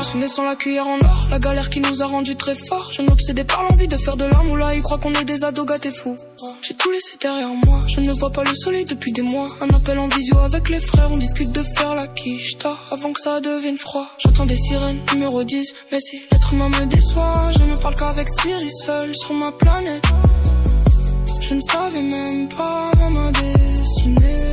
tous nés sans la cuillère en or. La galère qui nous a rendus très forts. Jeune obsédé par l'envie de faire de l'amour. Là ils croient qu'on est des ados gâtés fous. J'ai tout laissé derrière moi. Je ne vois pas le soleil depuis des mois. Un appel en visio avec les frères. On discute de faire la quicheta avant que ça devienne froid. J'entends des sirènes, numéro 10. Mais si l'être humain me déçoit, je ne parle qu'avec Siri seul sur ma planète. Je ne savais même pas ma destinée.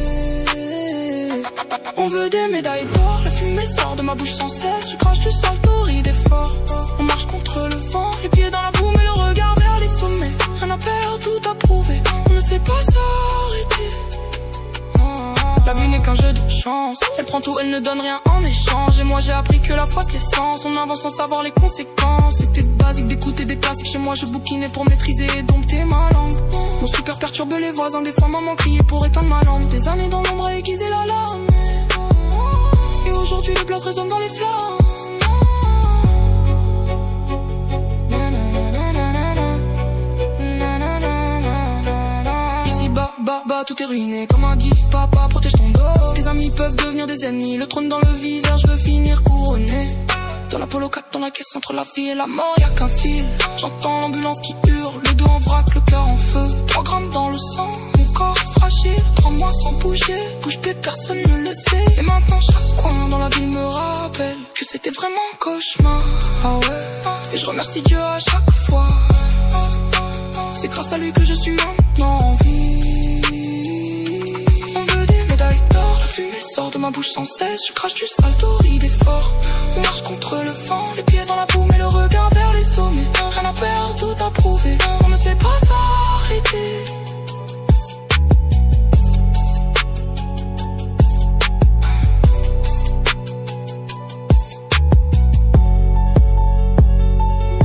On veut des médailles d'or, la fumée sort de ma bouche sans cesse. Je crache du sale torride d'effort. On marche contre le vent, les pieds dans la boue mais le regard vers les sommets. Un appel, tout à prouver, on ne sait pas s'arrêter. La vie n'est qu'un jeu de chance. Elle prend tout, elle ne donne rien en échange. Et moi j'ai appris que la foi c'est l'essence. On avance sans savoir les conséquences. C'était basique d'écouter des classiques. Chez moi je bouquinais pour maîtriser et dompter ma langue. Mon super perturbe les voisins. Des fois maman criait pour éteindre ma lampe. Des années dans l'ombre à aiguiser la lame. Et aujourd'hui les places résonnent dans les flammes. Bah, tout est ruiné, comme a dit papa, protège ton dos. Tes amis peuvent devenir des ennemis, le trône dans le viseur, je veux finir couronné. Dans la Polo 4, dans la caisse entre la vie et la mort, y'a qu'un fil. J'entends l'ambulance qui hurle, le dos en vrac, le cœur en feu. 3 grammes dans le sang, mon corps fragile, 3 mois sans bouger. Bouge bée, personne ne le sait. Et maintenant chaque coin dans la ville me rappelle que c'était vraiment un cauchemar. Ah ouais, et je remercie Dieu à chaque fois. C'est grâce à lui que je suis maintenant en vie. La fumée sort de ma bouche sans cesse. Je crache du sale torride d'effort. On marche contre le vent, les pieds dans la boue mais le regard vers les eaux.